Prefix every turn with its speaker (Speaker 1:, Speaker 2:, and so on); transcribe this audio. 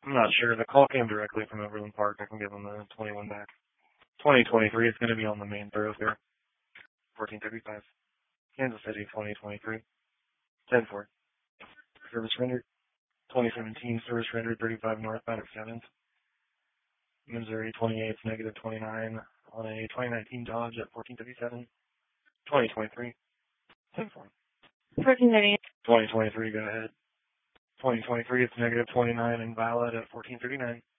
Speaker 1: I'm not sure. The call came directly from Overland Park. I can give them the 21 back. 2023, it's going to be on the main thoroughfare. 1435. Kansas City, 2023. 10-4. Service rendered. 2017, service rendered 35 northbound at 7th. Missouri 28, negative 29 on a 2019 Dodge at 1457. 2023. 10-4. 2023, go ahead. 2023, it's negative 29 invalid at 1439.